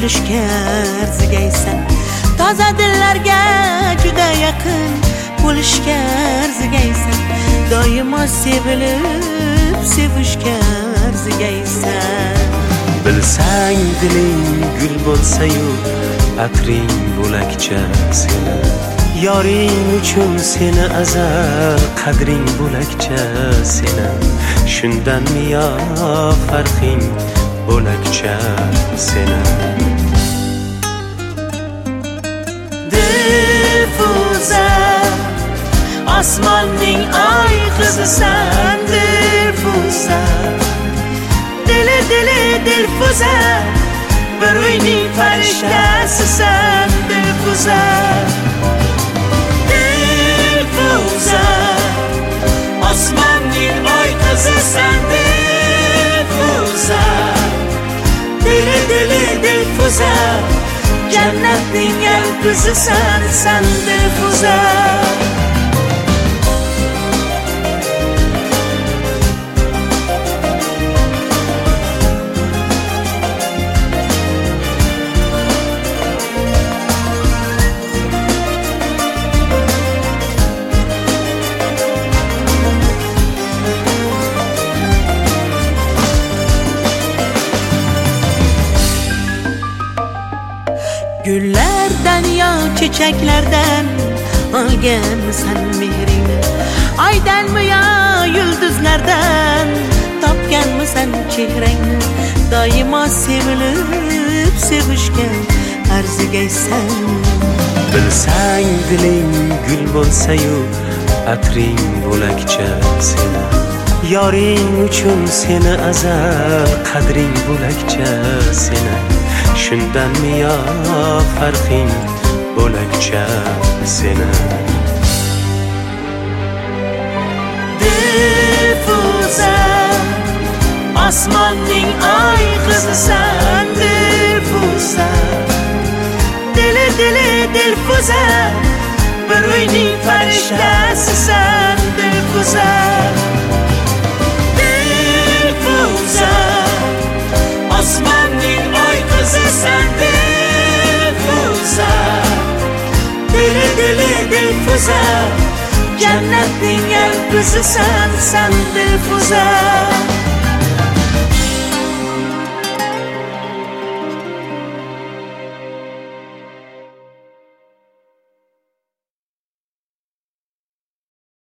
kulishga arzigaysan. Toza dillarga juda yaqin bo'lishga arzigaysan. Doimo sevilib sevishga arzigaysan. Bilsang diling gul bo'lsa-yu atring bo'lakcha seni. Yoring uchun seni azal qadring bo'lakcha seni. Shundan miyo farqing bo'lakcha seni. Dilfuza osmonning oy qizisan. Dilfuza dili Dilfuza bir uyning farishtasisan. Dilfuza osmonning oy qizisan. Dilfuza dili Dilfuza jannatning yalpizisan san. Dilfuza gullardan yo chechaklardan olganmisan mehringni? Oydanmi yo yulduzlardan topganmisan chehrangni? Doimo sevilib sevishga arzigaysan. Bilsang diling gul bo'lsa-yu atring bo'lakcha seni. Yoring uchun seni azal qadring bo'lakcha seni. Shundan miyo farqing bo'lakcha seni. Dilfuza osmonning oy qizisan. Dilfuza dili Dilfuza bir uyning farishtasisan. Dilfuza osmonning oy qizisan. Dilfuza dili Dilfuza jannatning yalpizisan san. Dilfuza